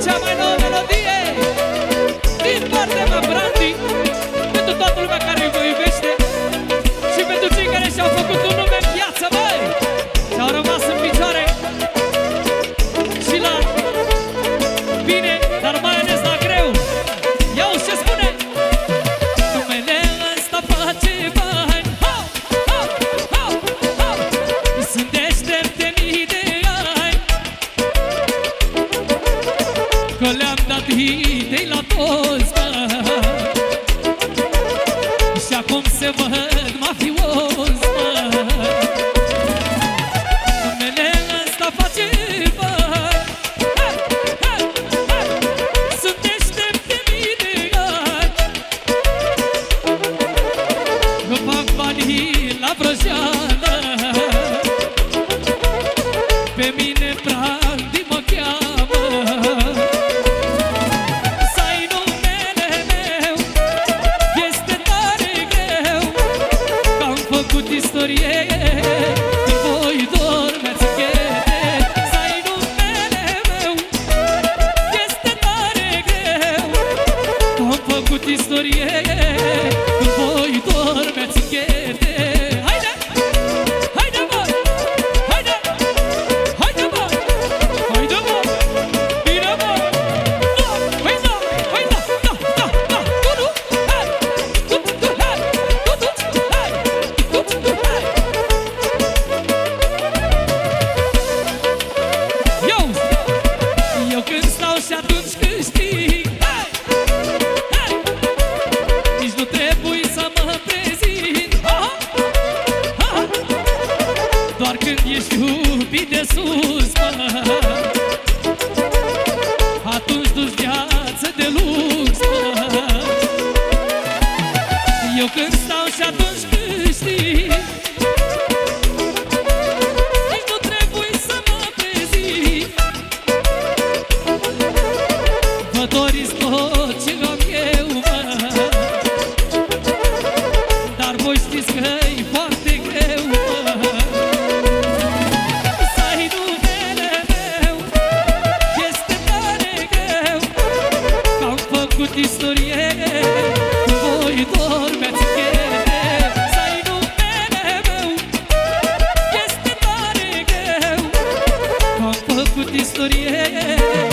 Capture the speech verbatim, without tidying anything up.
cea mai nouă melodie din partea mea, Brandi, pentru toată lumea care vă iubește și pentru cei care și-au făcut un nume în viață, băi, și-au rămas în picioare și la bine, dar mai ales la greu. Ia-uzi ce spune: numele ăsta face bani, ho, ho, ho, ho. Sunt deștept de mii de ani, că le-am dat idei la toți, bă. Și acum se văd mafios, bă. Numele ăsta face bani, hey, hey, hey. Sunt deștept de mii de ani, că fac banii la vrăjeală. Pe mine Brandi mă cheamă. Să ai numele meu este tare greu, că am făcut istorie când voi dormeați în ghete. Să ai numele meu este tare greu, că am făcut istorie când voi dormeați în ghete. Haide! Haide, mă! Haide! Haide, mă! Haide, mă! Bine, mă! Da! Păi da! Păi da! Da! Da! Da! Tu-tu! Hai! Tu-tu! Hai! Tu-tu! Hai! Tu-tu! Hai! Eu! Eu când stau și atunci câștig, hai! Hai! Nici nu trebuie să mă prezint, aha! Aha! Doar când ești iubit de sus, mă, atunci duci viață de lux, mă. Eu când stau și atunci câștig, nici nu trebuie să mă prezint. Vă doriți tot ce am eu, mă, dar voi știți că-i foarte greu, mă. Să ai numele meu este tare greu, că am făcut istorie când voi dormeați în ghete. Să ai numele meu este tare greu, că am făcut istorie